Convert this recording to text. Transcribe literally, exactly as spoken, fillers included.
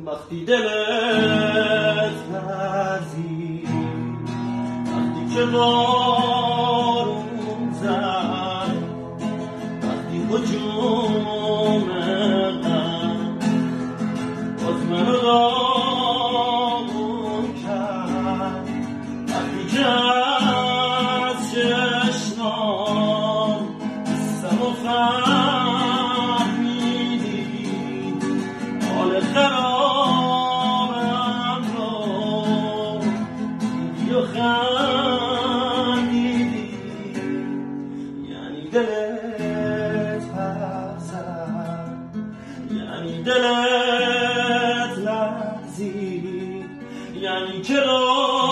وقتی دلت لرزید، وقتی که بارون زد، وقتی هجوم غم باز منو داغون کرد، وقتی که از چشمام نیستم و فهمیدی حال خرابم رو دیدی و خندیدی. یعنی دلت پر زد، یعنی دلت لرزید، یعنی که